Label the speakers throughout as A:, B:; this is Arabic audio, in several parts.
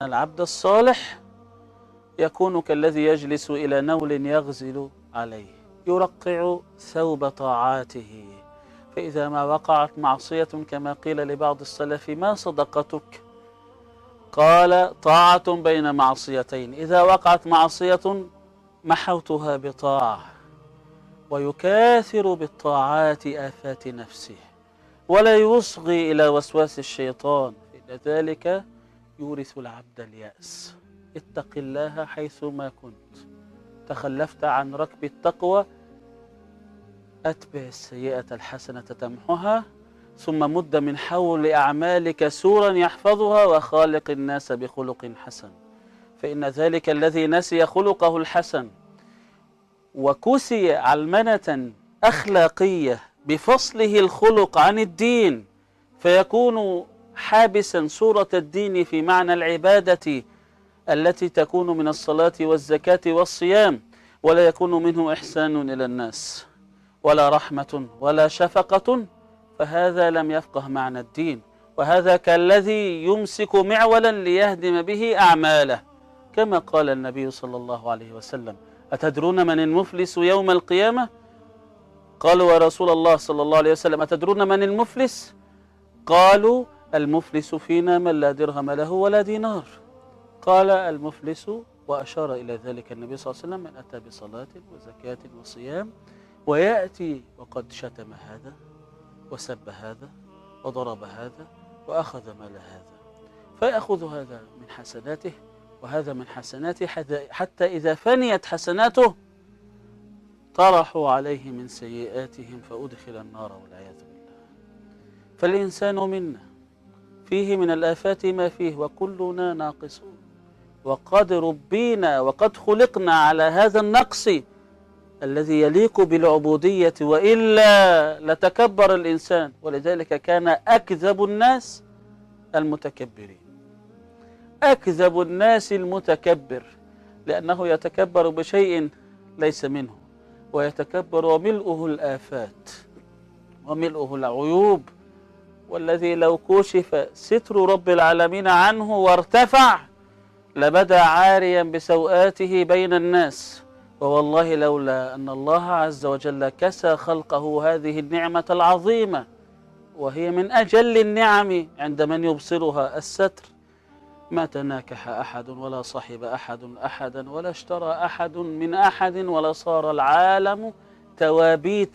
A: العبد الصالح يكون كالذي يجلس إلى نول يغزل عليه، يرقع ثوب طاعاته، فإذا ما وقعت معصية كما قيل لبعض السلف: ما صدقتك؟ قال: طاعة بين معصيتين، إذا وقعت معصية محوتها بطاعة، ويكاثر بالطاعات آفات نفسه ولا يصغي إلى وسواس الشيطان، فإن ذلك يورث العبد اليأس. اتق الله حيثما كنت، تخلفت عن ركب التقوى، أتبع السيئة الحسنة تمحها، ثم مد من حول أعمالك سورا يحفظها، وخالق الناس بخلق حسن. فإن ذلك الذي نسي خلقه الحسن وكسي علمنة أخلاقية بفصله الخلق عن الدين، فيكون حابسا صورة الدين في معنى العبادة التي تكون من الصلاة والزكاة والصيام، ولا يكون منه إحسان إلى الناس ولا رحمة ولا شفقة، فهذا لم يفقه معنى الدين، وهذا كالذي يمسك معولا ليهدم به أعماله، كما قال النبي صلى الله عليه وسلم: أتدرون من المفلس يوم القيامة؟ قالوا: يا رسول الله صلى الله عليه وسلم أتدرون من المفلس؟ قالوا: المفلس فينا من لا درهم له ولا دينار. قال: المفلس، وأشار إلى ذلك النبي صلى الله عليه وسلم: من أتى بصلاة وزكاة وصيام ويأتي وقد شتم هذا وسب هذا وضرب هذا وأخذ مال هذا، فيأخذ هذا من حسناته وهذا من حسناته، حتى إذا فنيت حسناته طرحوا عليه من سيئاتهم فأدخل النار والعياذ بالله. فالإنسان منا فيه من الآفات ما فيه، وكلنا ناقصون، وقد ربينا وقد خلقنا على هذا النقص الذي يليق بالعبودية، وإلا لتكبر الإنسان. ولذلك كان أكذب الناس المتكبرين، أكذب الناس المتكبر، لأنه يتكبر بشيء ليس منه، ويتكبر وملؤه الآفات وملؤه العيوب، والذي لو كشف ستر رب العالمين عنه وارتفع لبدا عاريا بسوآته بين الناس. ووالله لولا أن الله عز وجل كسى خلقه هذه النعمة العظيمة، وهي من أجل النعم عند من يبصرها الستر، ما تناكح أحد ولا صحب أحد أحدا ولا اشترى أحد من أحد، ولا صار العالم توابيت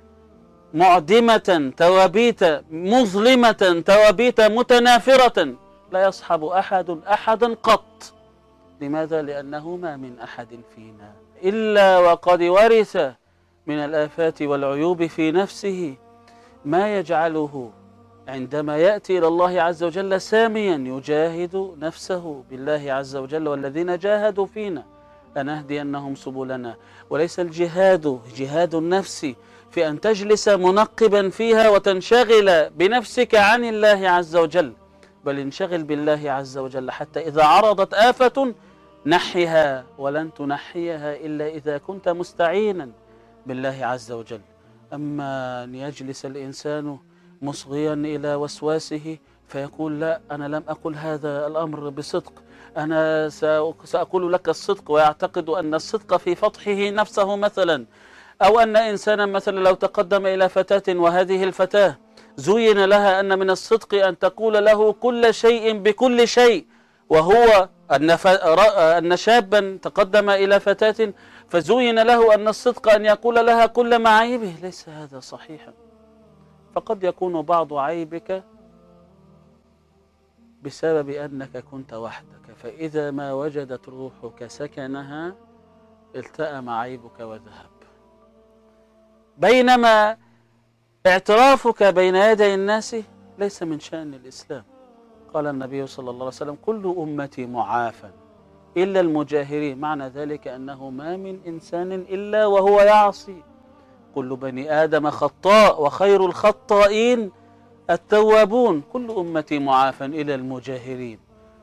A: معدمة، توابيت مظلمة، توابيت متنافرة، لا يصحب أحد أحدا قط. لماذا؟ لأنه ما من أحد فينا إلا وقد ورث من الآفات والعيوب في نفسه ما يجعله عندما يأتي إلى الله عز وجل ساميا يجاهد نفسه بالله عز وجل: والذين جاهدوا فينا لنهدينهم سبلنا. وليس الجهاد جهاد النفس في أن تجلس منقبا فيها وتنشغل بنفسك عن الله عز وجل، بل انشغل بالله عز وجل، حتى إذا عرضت آفة نحها، ولن تنحيها إلا إذا كنت مستعينا بالله عز وجل. أما أن يجلس الإنسان مصغيا إلى وسواسه فيقول: لا، أنا لم أقل هذا الأمر بصدق، أنا سأقول لك الصدق، ويعتقد أن الصدق في فتحه نفسه مثلا. أو أن إنسانا مثلا لو تقدم إلى فتاة، وهذه الفتاة زين لها أن من الصدق أن تقول له كل شيء بكل شيء، وهو أن شابا تقدم إلى فتاة فزين له أن الصدق أن يقول لها كل معايبه، ليس هذا صحيحا. فقد يكون بعض عيبك بسبب أنك كنت وحدك، فإذا ما وجدت روحك سكنها التأم عيبك وذهب. بينما اعترافك بين يدي الناس ليس من شأن الإسلام. قال النبي صلى الله عليه وسلم: كل أمتي معافى إلا المجاهرين. معنى ذلك أنه ما من إنسان إلا وهو يعصي، كل بني آدم خطاء وخير الخطائين التوابون، كل أمتي معافى إلى المجاهرين.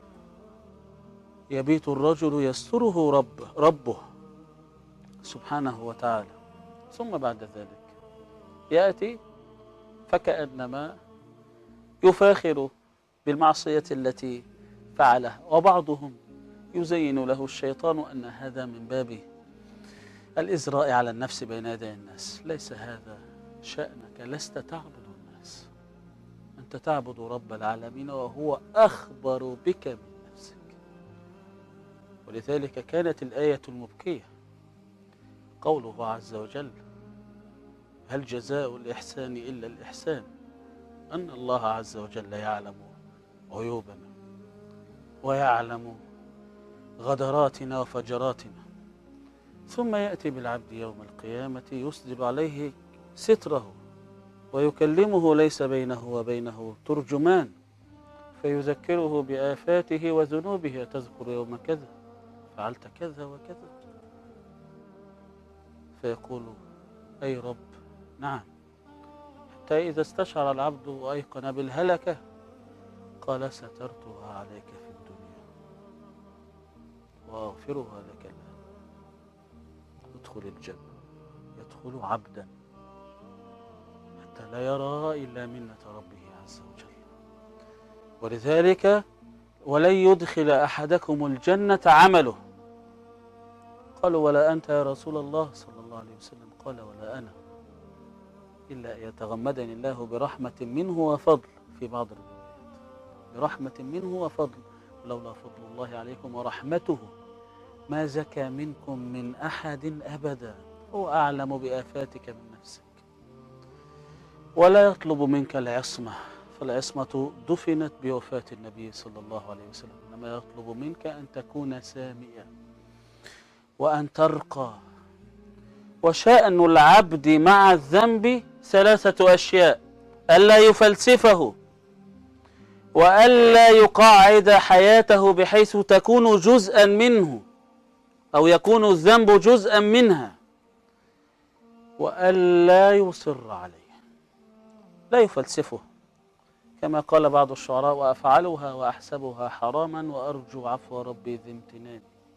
A: يبيت الرجل يستره ربه سبحانه وتعالى، ثم بعد ذلك يأتي فكأنما يفاخر بالمعصية التي فعله، وبعضهم يزين له الشيطان أن هذا من باب الإزراء على النفس بين يدي الناس. ليس هذا شأنك، لست تعبد الناس، أنت تعبد رب العالمين وهو أخبر بك من نفسك. ولذلك كانت الآية المبكية قوله عز وجل: هل جزاء الإحسان إلا الإحسان، أن الله عز وجل يعلم عيوبنا ويعلم غدراتنا وفجراتنا، ثم يأتي بالعبد يوم القيامة يسدل عليه ستره ويكلمه ليس بينه وبينه ترجمان، فيذكره بآفاته وذنوبه: تذكر يوم كذا فعلت كذا وكذا، فيقول: أي رب نعم. حتى إذا استشعر العبد وأيقن بالهلكة قال: سترتها عليك في الدنيا وأغفرها لك الآن. ادخل الجنة، يدخل عبدا حتى لا يرى إلا منة ربه عز وجل. ولذلك ولن يدخل أحدكم الجنة عمله. قالوا: ولا أنت يا رسول الله صلى الله عليه وسلم؟ قال: ولا أنا، إلا أن يتغمدني الله برحمة منه وفضل. في بعض الروايات برحمة منه وفضل، لولا فضل الله عليكم ورحمته ما زكى منكم من أحد أبدا، هو أعلم بآفاتك من نفسك. ولا يطلب منك العصمة، فالعصمة دفنت بوفاة النبي صلى الله عليه وسلم، إنما يطلب منك أن تكون ساميا وأن ترقى. وشأن العبد مع الذنب ثلاثة أشياء: ألا يفلسفه، وألا يقعد حياته بحيث تكون جزءا منه أو يكون الذنب جزءا منها، وألا يصر عليه، لا يفلسفه. كما قال بعض الشعراء: وأفعلها وأحسبها حراما وأرجو عفو ربي ذي امتنان،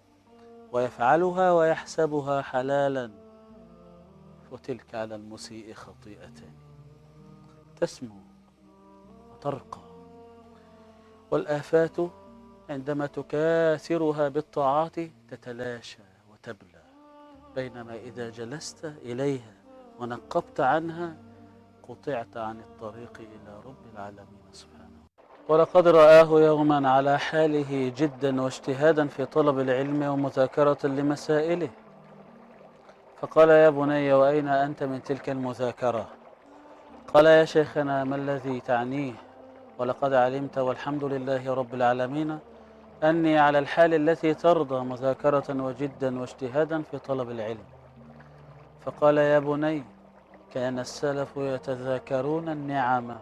A: ويفعلها ويحسبها حلالا وتلك على المسيء خطيئتان. تسمو وترقى. والآفات عندما تكاثرها بالطاعات تتلاشى وتبلى، بينما إذا جلست إليها ونقبت عنها قطعت عن الطريق إلى رب العالمين سبحانه. ولقد رآه يوما على حاله جدا واجتهادا في طلب العلم ومذاكرة لمسائله، فقال: يا بني، وأين أنت من تلك المذاكرة؟ قال: يا شيخنا، ما الذي تعنيه؟ ولقد علمت والحمد لله رب العالمين أني على الحال التي ترضى، مذاكرة وجدا واجتهادا في طلب العلم. فقال: يا بني، كان السلف يتذاكرون النعم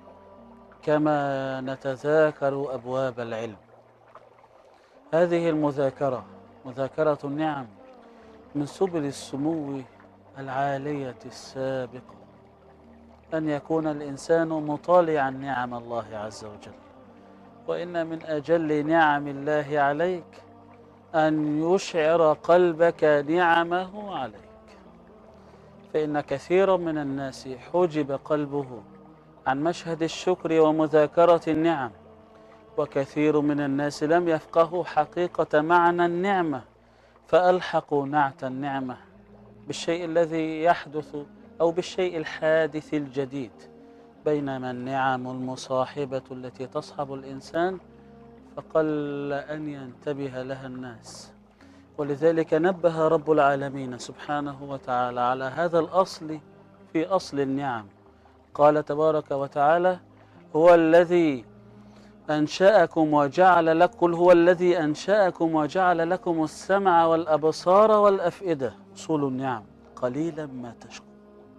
A: كما نتذاكر أبواب العلم. هذه المذاكرة، مذاكرة النعم، من سبل السمو العالية السابقة، أن يكون الإنسان مطالعا نعم الله عز وجل. وإن من أجل نعم الله عليك أن يشعر قلبك نعمه عليك، فإن كثيرا من الناس حجب قلبه عن مشهد الشكر ومذاكرة النعم، وكثير من الناس لم يفقهوا حقيقة معنى النعمة، فألحقوا نعت النعمة بالشيء الذي يحدث أو بالشيء الحادث الجديد، بينما النعم المصاحبة التي تصحب الإنسان فقل أن ينتبه لها الناس. ولذلك نبه رب العالمين سبحانه وتعالى على هذا الأصل في أصل النعم. قال تبارك وتعالى: هو الذي أنشأكم وجعل لكم، قل هو الذي أنشأكم وجعل لكم السمع والأبصار والأفئدة. أصول النعم قليلا ما تشكر.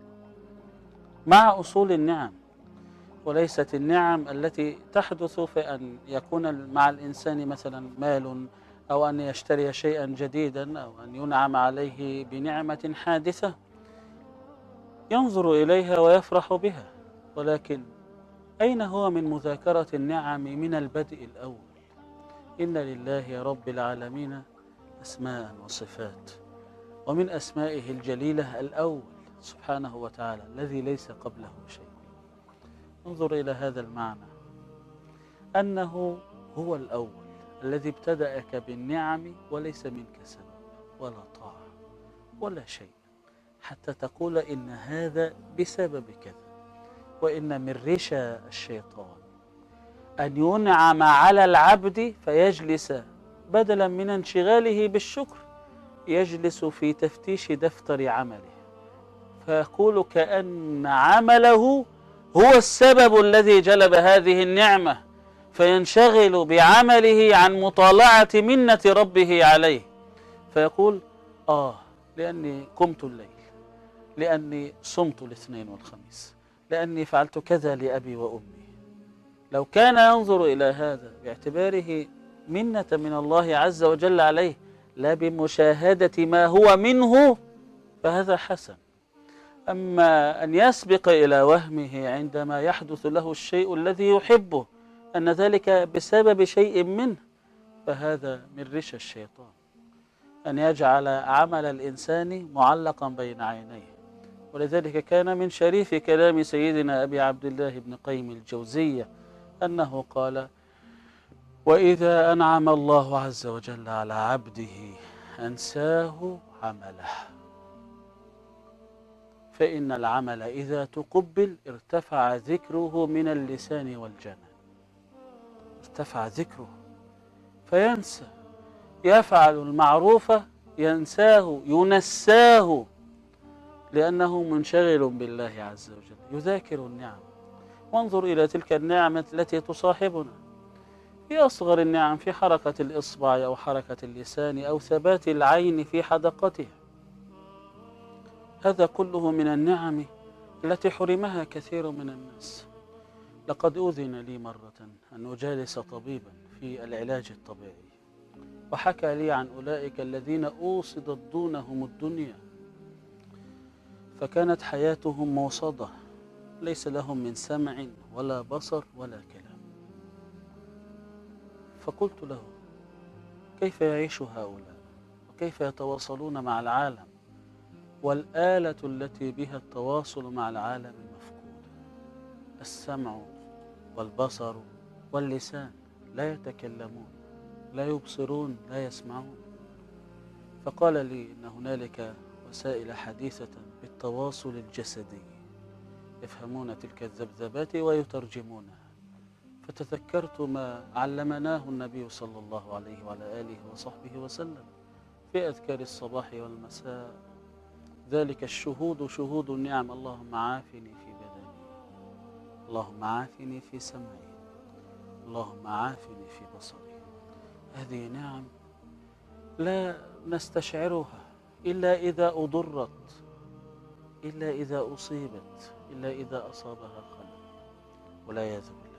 A: مع أصول النعم، وليست النعم التي تحدث في أن يكون مع الإنسان مثلا مال، أو أن يشتري شيئا جديدا، أو أن ينعم عليه بنعمة حادثة ينظر إليها ويفرح بها، ولكن أين هو من مذاكرة النعم من البدء الأول؟ إن لله رب العالمين أسماء وصفات، ومن أسمائه الجليلة الأول سبحانه وتعالى الذي ليس قبله شيء. انظر إلى هذا المعنى، أنه هو الأول الذي ابتدأك بالنعم وليس منك سبب ولا طاعة ولا شيء، حتى تقول إن هذا بسبب كذا. وإن من رشا الشيطان أن ينعم على العبد فيجلس بدلا من انشغاله بالشكر يجلس في تفتيش دفتر عمله، فيقول كأن عمله هو السبب الذي جلب هذه النعمة، فينشغل بعمله عن مطالعة منة ربه عليه، فيقول لأني قمت الليل، لأني صمت الاثنين والخميس، لأني فعلت كذا لأبي وأمي. لو كان ينظر إلى هذا باعتباره منة من الله عز وجل عليه لا بمشاهدة ما هو منه فهذا حسن. أما أن يسبق إلى وهمه عندما يحدث له الشيء الذي يحبه أن ذلك بسبب شيء منه، فهذا من رشا الشيطان، أن يجعل عمل الإنسان معلقا بين عينيه. ولذلك كان من شريف كلام سيدنا أبي عبد الله بن قيم الجوزية أنه قال: وإذا أنعم الله عز وجل على عبده أنساه عمله، فإن العمل إذا تقبل ارتفع ذكره من اللسان والجنان، ارتفع ذكره فينسى، يفعل المعروف ينساه ينساه، لأنه منشغل بالله عز وجل يذاكر النعم. وانظر إلى تلك النعمة التي تصاحبنا في أصغر النعم، في حركة الإصبع أو حركة اللسان أو ثبات العين في حدقتها، هذا كله من النعم التي حرمها كثير من الناس. لقد أذن لي مرة أن أجالس طبيبا في العلاج الطبيعي، وحكى لي عن أولئك الذين أوصدت دونهم الدنيا، فكانت حياتهم موصدة، ليس لهم من سمع ولا بصر ولا كلام. فقلت له: كيف يعيش هؤلاء وكيف يتواصلون مع العالم والآلة التي بها التواصل مع العالم مفقودة؟ السمع والبصر واللسان لا يتكلمون، لا يبصرون، لا يسمعون. فقال لي إن هنالك وسائل حديثة بالتواصل الجسدي يفهمون تلك الذبذبات ويترجمونها. فتذكرت ما علمناه النبي صلى الله عليه وعلى آله وصحبه وسلم في أذكار الصباح والمساء: ذلك الشهود شهود النعم، اللهم عافني في بدني، اللهم عافني في سمعي، اللهم عافني في بصري. هذه نعم لا نستشعرها إلا إذا أضرت، إلا إذا أصيبت، إلا إذا أصابها خلل والعياذ بالله.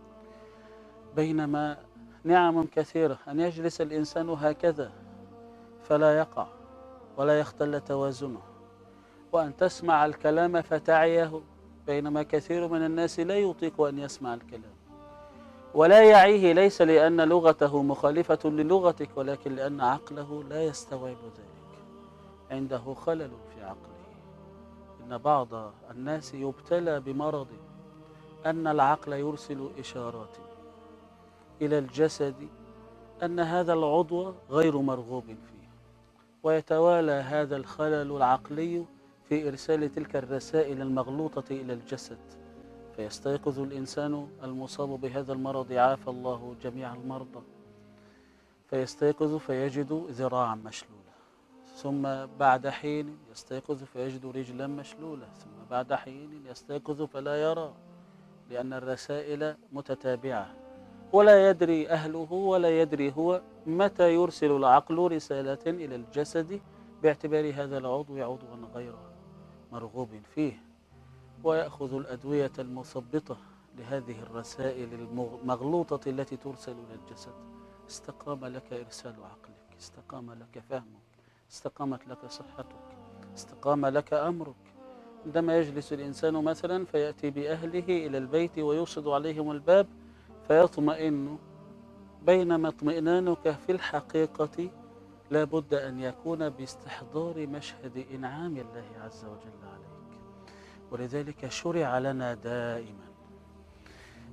A: بينما نعم كثيرة أن يجلس الإنسان هكذا فلا يقع ولا يختل توازنه، وأن تسمع الكلام فتعيه، بينما كثير من الناس لا يطيق أن يسمع الكلام ولا يعيه، ليس لأن لغته مخالفة للغتك، ولكن لأن عقله لا يستوعب ذلك، عنده خلل في عقله. إن بعض الناس يبتلى بمرض أن العقل يرسل إشارات إلى الجسد أن هذا العضو غير مرغوب فيه، ويتوالى هذا الخلل العقلي في إرسال تلك الرسائل المغلوطة إلى الجسد، فيستيقظ الإنسان المصاب بهذا المرض، عافى الله جميع المرضى، فيستيقظ فيجد ذراعا مشلولة، ثم بعد حين يستيقظ فيجد رجلا مشلولة، ثم بعد حين يستيقظ فلا يرى، لأن الرسائل متتابعة، ولا يدري أهله ولا يدري هو متى يرسل العقل رسالة إلى الجسد باعتبار هذا العضو عضوا غير مرغوب فيه، ويأخذ الأدوية المثبطة لهذه الرسائل المغلوطة التي ترسل إلى الجسد. استقام لك إرسال عقلك، استقام لك فهمك، استقامت لك صحتك، استقام لك أمرك. عندما يجلس الإنسان مثلا فيأتي بأهله إلى البيت ويوصد عليهم الباب فيطمئن، بينما اطمئنانك في الحقيقة لا بد أن يكون باستحضار مشهد إنعام الله عز وجل عليك. ولذلك شرع لنا دائما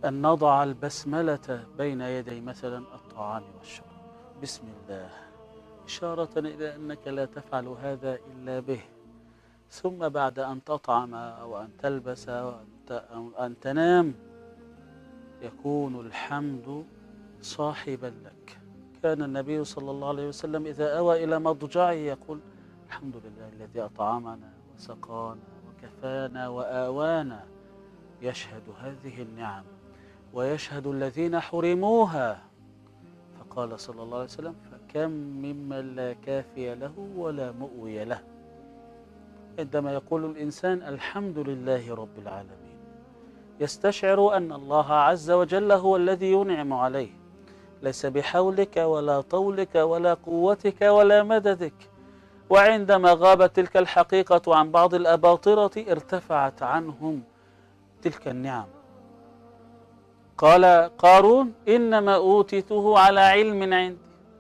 A: أن نضع البسملة بين يدي مثلا الطعام والشراب، بسم الله، إشارة إلى أنك لا تفعل هذا إلا به. ثم بعد أن تطعم أو أن تلبس أو أن تنام يكون الحمد صاحبا لك. كان النبي صلى الله عليه وسلم إذا أوى إلى مضجعه يقول: الحمد لله الذي أطعمنا وسقانا وكفانا وآوانا. يشهد هذه النعم ويشهد الذين حرموها. فقال صلى الله عليه وسلم: فكم ممن لا كافي له ولا مؤوي له. عندما يقول الإنسان الحمد لله رب العالمين يستشعر أن الله عز وجل هو الذي ينعم عليه، ليس بحولك ولا طولك ولا قوتك ولا مددك. وعندما غابت تلك الحقيقة عن بعض الأباطرة ارتفعت عنهم تلك النعم. قال قارون: إنما أوتيته على علم عندي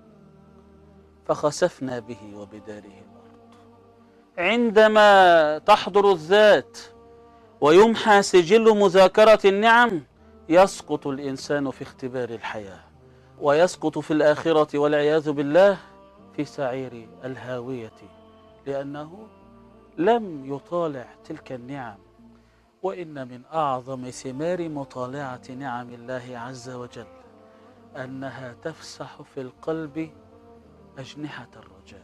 A: فخسفنا به وبداره الأرض. عندما تحضر الذات ويمحى سجل مذاكرة النعم يسقط الإنسان في اختبار الحياة، ويسقط في الآخرة والعياذ بالله في سعير الهاوية، لأنه لم يطالع تلك النعم. وإن من أعظم ثمار مطالعة نعم الله عز وجل أنها تفسح في القلب أجنحة الرجاء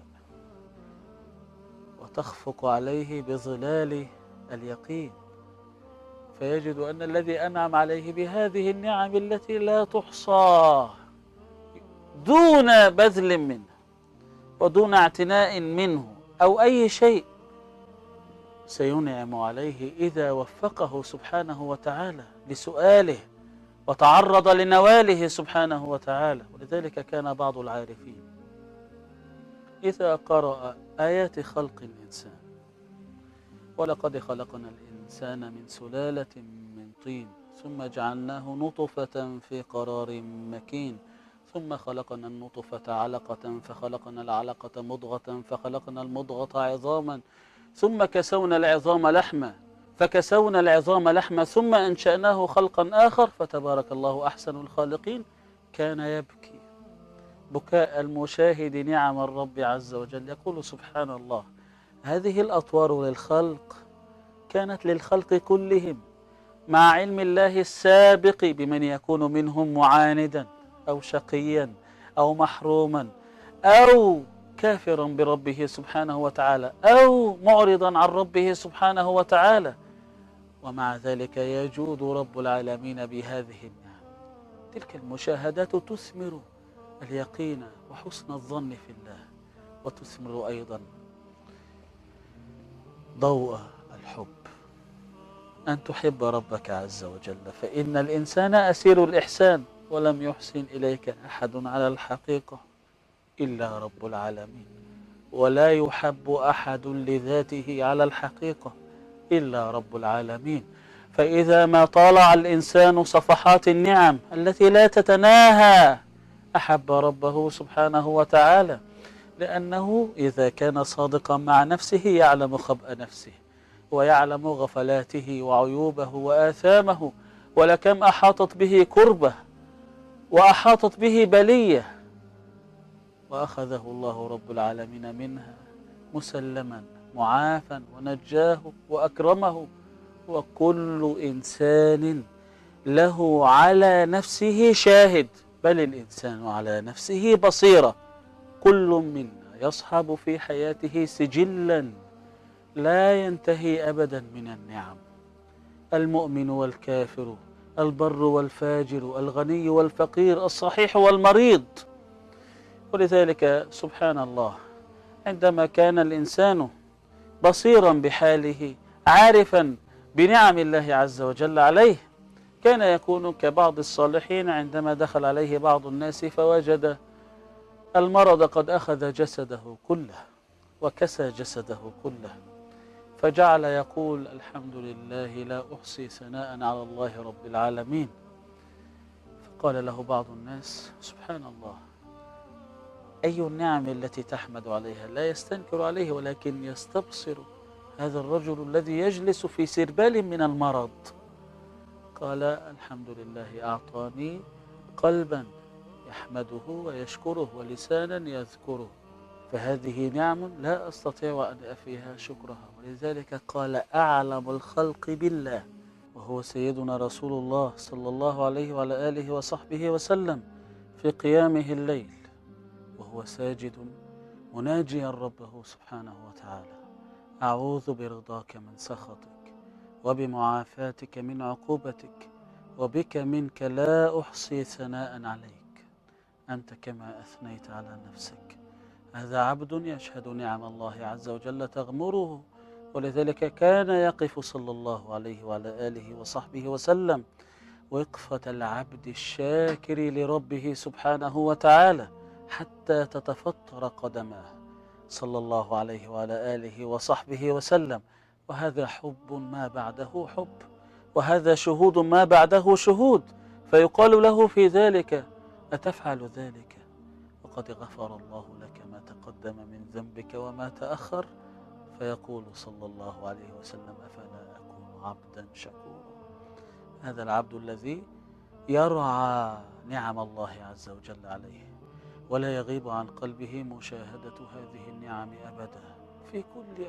A: وتخفق عليه بظلال اليقين، فيجد أن الذي أنعم عليه بهذه النعم التي لا تحصى دون بذل منه ودون اعتناء منه أو أي شيء سينعم عليه إذا وفقه سبحانه وتعالى لسؤاله وتعرض لنواله سبحانه وتعالى. ولذلك كان بعض العارفين إذا قرأ آيات خلق الإنسان: ولقد خلقنا الإنسان من سلالة من طين ثم جعلناه نطفة في قرار مكين ثم خلقنا النطفة علقة فخلقنا العلقة مضغة فخلقنا المضغة عظاما ثم كسونا العظام لحما فكسونا العظام لحما ثم أنشأناه خلقا آخر فتبارك الله أحسن الخالقين، كان يبكي بكاء المشاهد نعم الرب عز وجل. يقول سبحان الله: هذه الأطوار للخلق كانت للخلق كلهم، مع علم الله السابق بمن يكون منهم معاندا أو شقيا أو محروما أو كافرا بربه سبحانه وتعالى أو معرضا عن ربه سبحانه وتعالى. ومع ذلك يجود رب العالمين بهذه النعم. تلك المشاهدات تثمر اليقين وحسن الظن في الله، وتثمر أيضا ضوء الحب، أن تحب ربك عز وجل، فإن الإنسان أسير الإحسان ولم يحسن إليك أحد على الحقيقة إلا رب العالمين، ولا يحب أحد لذاته على الحقيقة إلا رب العالمين. فإذا ما طالع الإنسان صفحات النعم التي لا تتناهى أحب ربه سبحانه وتعالى، لأنه إذا كان صادقا مع نفسه يعلم خبأ نفسه ويعلم غفلاته وعيوبه وآثامه، ولكم أحاطت به كربة وأحاطت به بلية وأخذه الله رب العالمين منها مسلما معافا ونجاه وأكرمه. وكل إنسان له على نفسه شاهد، بل الإنسان على نفسه بصيرة. كل منا يصحب في حياته سجلا لا ينتهي أبدا من النعم، المؤمن والكافر، البر والفاجر، الغني والفقير، الصحيح والمريض. ولذلك سبحان الله عندما كان الإنسان بصيرا بحاله عارفا بنعم الله عز وجل عليه كان يكون كبعض الصالحين عندما دخل عليه بعض الناس فوجد المرض قد أخذ جسده كله وكسى جسده كله، فجعل يقول: الحمد لله لا أحصي ثناء على الله رب العالمين. فقال له بعض الناس: سبحان الله، أي النعم التي تحمد عليها؟ لا يستنكر عليه ولكن يستبصر هذا الرجل الذي يجلس في سربال من المرض قال الحمد لله أعطاني قلبا يحمده ويشكره ولسانا يذكره، فهذه نعم لا أستطيع أن أفيها شكرها. ولذلك قال أعلم الخلق بالله وهو سيدنا رسول الله صلى الله عليه وعلى آله وصحبه وسلم في قيامه الليل وهو ساجد مناجيا ربه سبحانه وتعالى: أعوذ برضاك من سخطك وبمعافاتك من عقوبتك وبك منك لا أحصي ثناء عليك أنت كما أثنيت على نفسك. هذا عبد يشهد نعم الله عز وجل تغمره، ولذلك كان يقف صلى الله عليه وعلى آله وصحبه وسلم وقفة العبد الشاكر لربه سبحانه وتعالى حتى تتفطر قدماه صلى الله عليه وعلى آله وصحبه وسلم. وهذا حب ما بعده حب، وهذا شهود ما بعده شهود، فيقال له في ذلك: أتفعل ذلك وقد غفر الله لك ما تقدم من ذنبك وما تأخر؟ فيقول صلى الله عليه وسلم: أفلا أكون عبدا شكورا. هذا العبد الذي يرعى نعم الله عز وجل عليه ولا يغيب عن قلبه مشاهدة هذه النعم أبدا في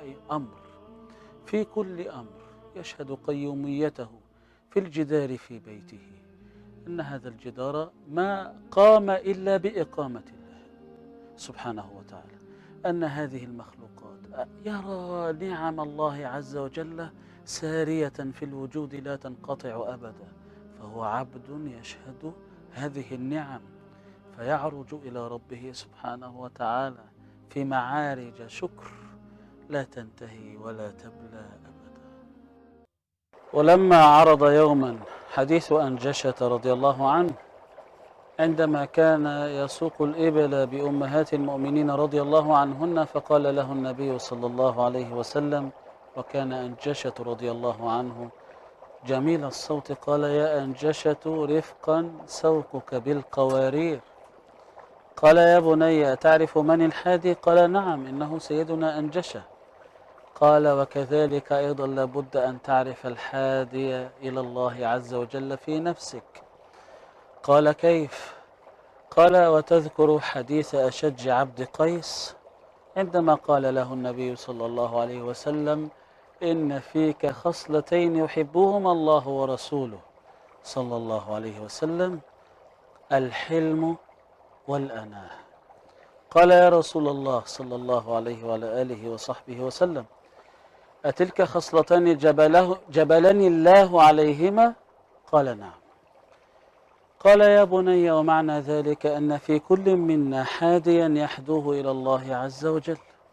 A: كل أمر يشهد قيوميته في الجدار في بيته، أن هذا الجدار ما قام إلا بإقامة الله سبحانه وتعالى، أن هذه المخلوقات يرى نعم الله عز وجل سارية في الوجود لا تنقطع أبدا، فهو عبد يشهد هذه النعم فيعرج إلى ربه سبحانه وتعالى في معارج شكر لا تنتهي ولا تبلى أبدا. ولما عرض يوما حديث أنجشة رضي الله عنه عندما كان يسوق الإبل بأمهات المؤمنين رضي الله عنهن، فقال له النبي صلى الله عليه وسلم، وكان أنجشة رضي الله عنه جميل الصوت، قال: يا أنجشة رفقا سوقك بالقوارير. قال: يا بني أتعرف من الحادي؟ قال: نعم، إنه سيدنا أنجشة. قال: وكذلك أيضا لابد أن تعرف الحادي إلى الله عز وجل في نفسك. قال: كيف؟ قال: وتذكر حديث أشج عبد قيس عندما قال له النبي صلى الله عليه وسلم: إن فيك خصلتين يحبهما الله ورسوله صلى الله عليه وسلم: الحلم والأناة. قال: يا رسول الله صلى الله عليه وعلى آله وصحبه وسلم، أتلك خصلتان جبلني الله عليهما؟ قال: نعم. قال: يا بني ومعنى ذلك أن في كل منا حاديا يحدوه إلى الله عز وجل،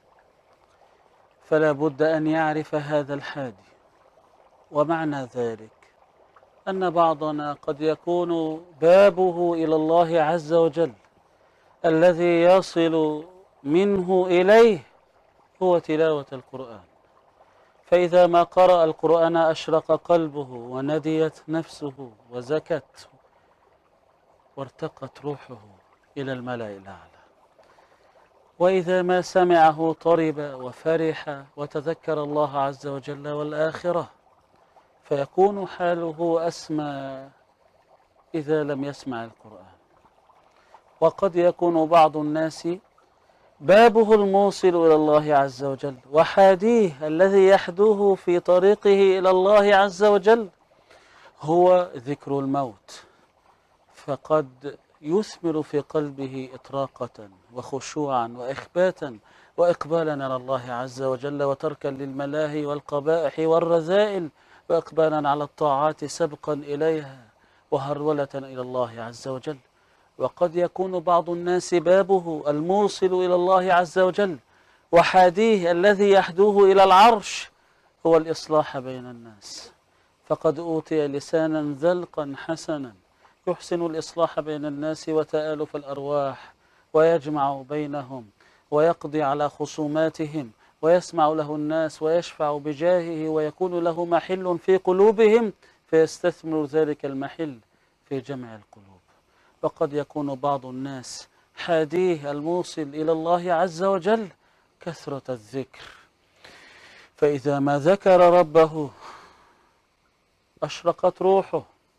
A: فلا بد أن يعرف هذا الحادي. ومعنى ذلك أن بعضنا قد يكون بابه إلى الله عز وجل الذي يصل منه إليه هو تلاوة القرآن، فإذا ما قرأ القرآن أشرق قلبه ونديت نفسه وزكت وارتقت روحه إلى الملأ الأعلى، وإذا ما سمعه طرب وفرح وتذكر الله عز وجل والآخرة، فيكون حاله أسمى إذا لم يسمع القرآن. وقد يكون بعض الناس بابه الموصل إلى الله عز وجل وحاديه الذي يحدوه في طريقه إلى الله عز وجل هو ذكر الموت، فقد يثمر في قلبه إطراقة وخشوعا وإخباتا وإقبالا على الله عز وجل، وتركا للملاهي والقبائح والرذائل، وإقبالا على الطاعات سبقا إليها وهرولة إلى الله عز وجل. وقد يكون بعض الناس بابه الموصل إلى الله عز وجل وحاديه الذي يحدوه إلى العرش هو الإصلاح بين الناس، فقد أوتي لسانا ذلقا حسنا يحسن الإصلاح بين الناس وتآلف الأرواح ويجمع بينهم ويقضي على خصوماتهم ويسمع له الناس ويشفع بجاهه ويكون له محل في قلوبهم فيستثمر ذلك المحل في جمع القلوب. وقد يكون بعض الناس حاديه الموصل إلى الله عز وجل كثرة الذكر، فإذا ما ذكر ربه أشرقت روحه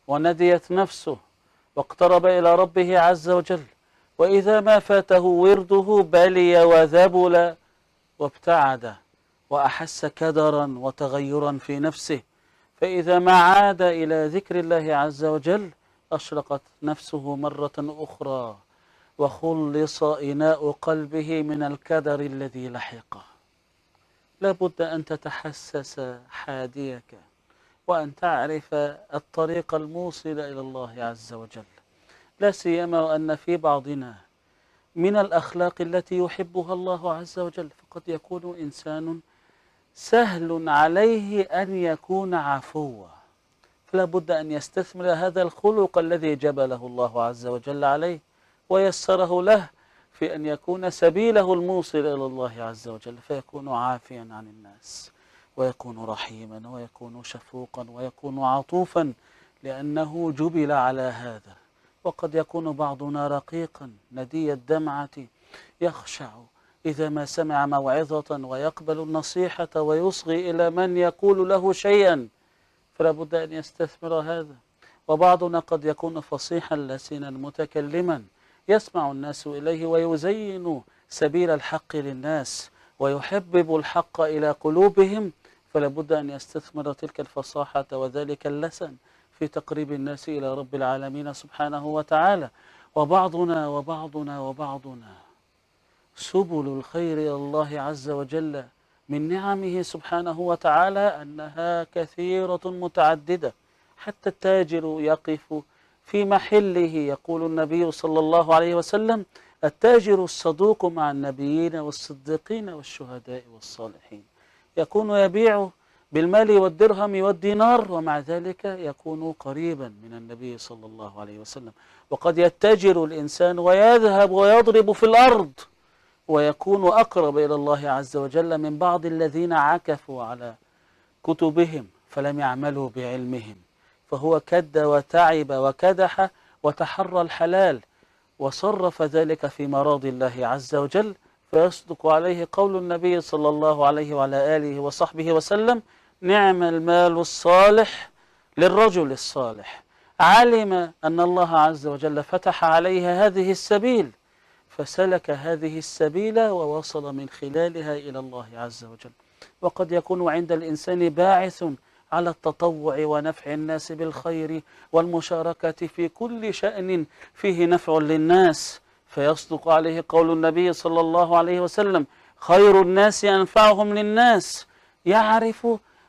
A: ونديت نفسه واقترب إلى ربه عز وجل، وإذا ما فاته ورده بلي وذبل وابتعد وأحس كدرا وتغيرا في نفسه، فإذا ما عاد إلى ذكر الله عز وجل أشرقت نفسه مرة أخرى وخلص إناء قلبه من الكدر الذي لحقه. لابد أن تتحسس حاديك وأن تعرف الطريق الموصل إلى الله عز وجل، لا سيما وأن في بعضنا من الأخلاق التي يحبها الله عز وجل، فقد يكون إنسان سهل عليه أن يكون عفوا، فلا بد أن يستثمر هذا الخلق الذي جبله الله عز وجل عليه ويسره له في أن يكون سبيله الموصل إلى الله عز وجل، فيكون عافيا عن الناس ويكون رحيما ويكون شفوقا ويكون عطوفا، لأنه جبل على هذا. وقد يكون بعضنا رقيقا ندي الدمعة يخشع إذا ما سمع موعظة ويقبل النصيحة ويصغي إلى من يقول له شيئا، فلا بد أن يستثمر هذا. وبعضنا قد يكون فصيحا لسنا متكلما يسمع الناس إليه ويزين سبيل الحق للناس ويحبب الحق إلى قلوبهم، فلا بد أن يستثمر تلك الفصاحة وذلك اللسن في تقريب الناس إلى رب العالمين سبحانه وتعالى. وبعضنا سبل الخير إلى الله عز وجل من نعمه سبحانه وتعالى أنها كثيرة متعددة، حتى التاجر يقف في محله. يقول النبي صلى الله عليه وسلم: التاجر الصدوق مع النبيين والصديقين والشهداء والصالحين. يكون يبيع بالمال والدرهم والدينار ومع ذلك يكون قريبا من النبي صلى الله عليه وسلم. وقد يتجر الإنسان ويذهب ويضرب في الأرض ويكون أقرب إلى الله عز وجل من بعض الذين عكفوا على كتبهم فلم يعملوا بعلمهم، فهو كد وتعب وكدح وتحرى الحلال وصرف ذلك في مراضي الله عز وجل، فيصدق عليه قول النبي صلى الله عليه وعلى آله وصحبه وسلم: نعم المال الصالح للرجل الصالح، علم أن الله عز وجل فتح عليه هذه السبيل فسلك هذه السبيل ووصل من خلالها إلى الله عز وجل. وقد يكون عند الإنسان باعث على التطوع ونفع الناس بالخير والمشاركة في كل شأن فيه نفع للناس، فيصدق عليه قول النبي صلى الله عليه وسلم: خير الناس أنفعهم للناس، يعرف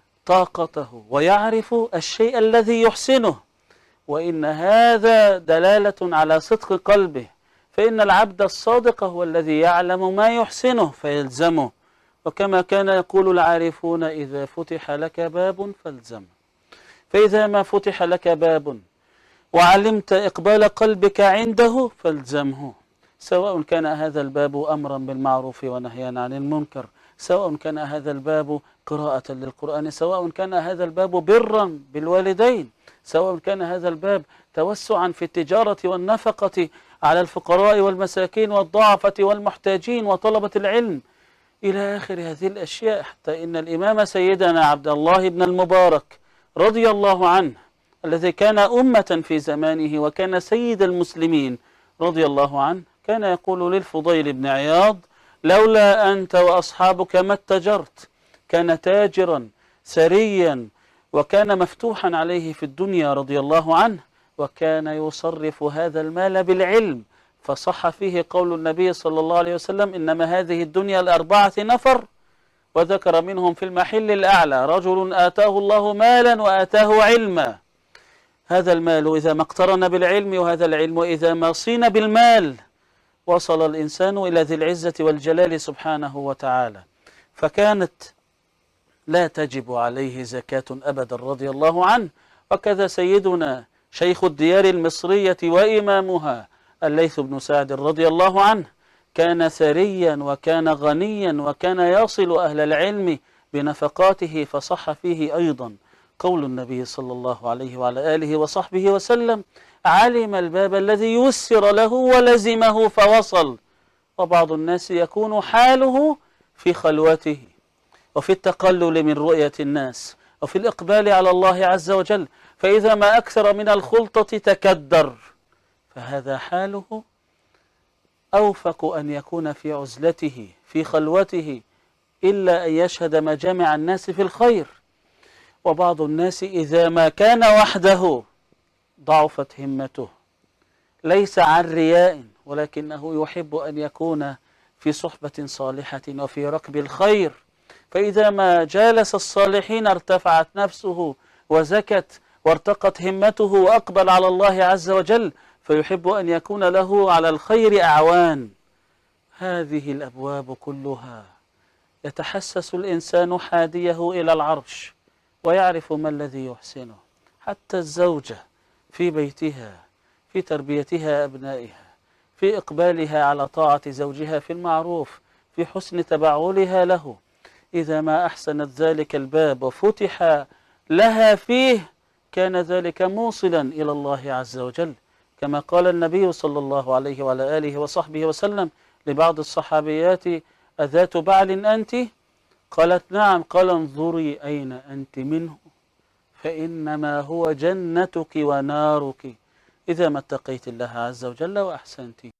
A: طاقته ويعرف الشيء الذي يحسنه، وإن هذا دلالة على صدق قلبه، فإن العبد الصادق هو الذي يعلم ما يحسنه فيلزمه. وكما كان يقول العارفون: إذا فتح لك باب فالزمه. فإذا ما فتح لك باب وعلمت إقبال قلبك عنده فالزمه، سواء كان هذا الباب أمرا بالمعروف ونهيا عن المنكر، سواء كان هذا الباب قراءة للقرآن، سواء كان هذا الباب برا بالوالدين، سواء كان هذا الباب توسعا في التجارة والنفقة على الفقراء والمساكين والضعفة والمحتاجين وطلبة العلم إلى آخر هذه الأشياء. حتى إن الإمام سيدنا عبد الله بن المبارك رضي الله عنه الذي كان أمة في زمانه وكان سيد المسلمين رضي الله عنه، كان يقول للفضيل بن عياض: لولا أنت وأصحابك ما اتجرت. كان تاجرا ثريا وكان مفتوحا عليه في الدنيا رضي الله عنه، وكان يصرف هذا المال بالعلم، فصح فيه قول النبي صلى الله عليه وسلم: إنما هذه الدنيا ل4 نفر، وذكر منهم في المحل الأعلى: رجل آتاه الله مالا وآتاه علما. هذا المال إذا ما اقترن بالعلم، وهذا العلم إذا ما صين بالمال، وصل الإنسان إلى ذي العزة والجلال سبحانه وتعالى. فكانت لا تجب عليه زكاة أبدا رضي الله عنه. وكذا سيدنا شيخ الديار المصرية وإمامها الليث بن سعد رضي الله عنه، كان ثريا وكان غنيا وكان يصل أهل العلم بنفقاته، فصح فيه أيضا قول النبي صلى الله عليه وعلى آله وصحبه وسلم: علم الباب الذي يسر له ولزمه فوصل. وبعض الناس يكون حاله في خلوته وفي التقلل من رؤية الناس وفي الإقبال على الله عز وجل. فإذا ما أكثر من الخلطة تكدر، فهذا حاله أوفق أن يكون في عزلته في خلوته إلا أن يشهد مجامع الناس في الخير. وبعض الناس إذا ما كان وحده ضعفت همته، ليس عن رياء ولكنه يحب أن يكون في صحبة صالحة وفي ركب الخير، فإذا ما جالس الصالحين ارتفعت نفسه وزكت وارتقت همته وأقبل على الله عز وجل، فيحب أن يكون له على الخير أعوان. هذه الأبواب كلها يتحسس الإنسان حاديه إلى العرش ويعرف ما الذي يحسنه. حتى الزوجة في بيتها، في تربيتها أبنائها، في إقبالها على طاعة زوجها في المعروف، في حسن تبعولها له، إذا ما أحسنت ذلك الباب وفتح لها فيه كان ذلك موصلا إلى الله عز وجل، كما قال النبي صلى الله عليه وعلى آله وصحبه وسلم لبعض الصحابيات: أذات بعل أنت؟ قالت نعم. قال: انظري أين أنت منه، فإنما هو جنتك ونارك إذا ما اتقيت الله عز وجل وأحسنت.